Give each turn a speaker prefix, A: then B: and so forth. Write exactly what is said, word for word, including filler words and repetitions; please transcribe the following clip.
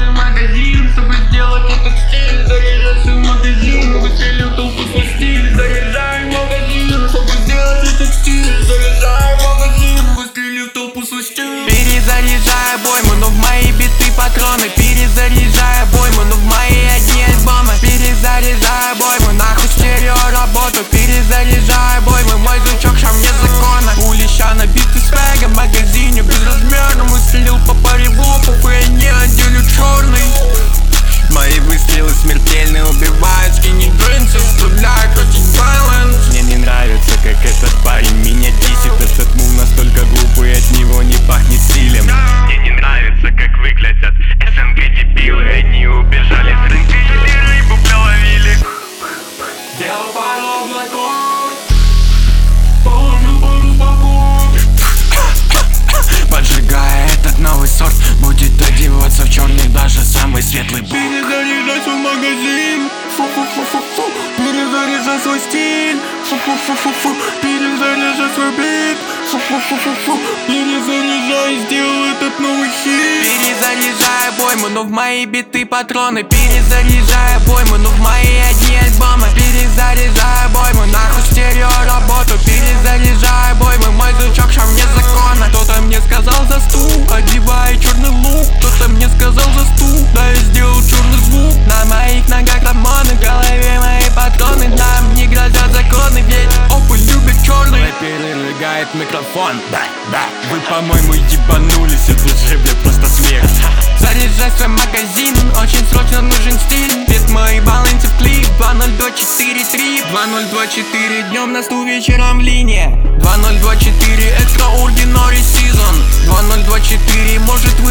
A: свой магазин, чтобы сделать этот стиль. Заряжай свой магазин, выстрелил толпу свой стиль. Заряжай магазин, чтобы сделать этот стиль. Заряжай магазин, выстрелил толпу свой стиль.
B: Перезаряжай обойму, но в мои биты патроны. Перезаряжай обойму, но в мои одни альбомы. Перезаряжай обойму, нахуй стерео работу. Перезаряжай обойму, мой звучок шам вне закона. Улища набиты свегом, в магазине безразмерном. Выстрелил по паре вопов, и они отделю черный. Мои выстрелы смертельные, убивают скини джинсы, стреляют против баланс. Мне не нравится, как этот парень меня дисит. Этот мув настолько глупый, от него не пахнет стилем. Мне не нравится, как выглядят эс эн гэ дебилы. Они убежали с рынка и рыбу половили.
A: Делал пару облаков, положил пару боков.
B: Поджигая этот новый сорт, будет одеваться в черный даже самый светлый бог.
A: Перезаряжай свой магазин, фу-фу-фу-фу-фу. Перезаряжай свой стиль, фу-фу-фу-фу-фу. Перезаряжай свой бит, фу-фу-фу-фу-фу. Перезаряжай, сделай этот новый хит.
B: Перезаряжай обойму, но в мои биты патроны. Перезаряжай обойму, но в мои одни альбомы. Перезаряжай обойму, нахуй стерео работу. Перезаряжай обойму, мой звучок шам вне закона. Кто-то мне сказал за стул, одевай черный лук. Кто-то мне сказал за стул, да я сделал черный звук. На моих ногах рамоны, в голове мои патроны. Нам не грозят законы, ведь опы любят черный. Перерыгает микрофон, да, да. Вы, по-моему, ебанулись, это же, бля, просто смех. Заряжай свой магазин, очень срочно нужен стиль. Ведь мои балансы в клип два ноль два четыре три. Два ноль два четыре днем на стул, вечером в линии. Два ноль два четыре extraordinary season. Два ноль два четыре может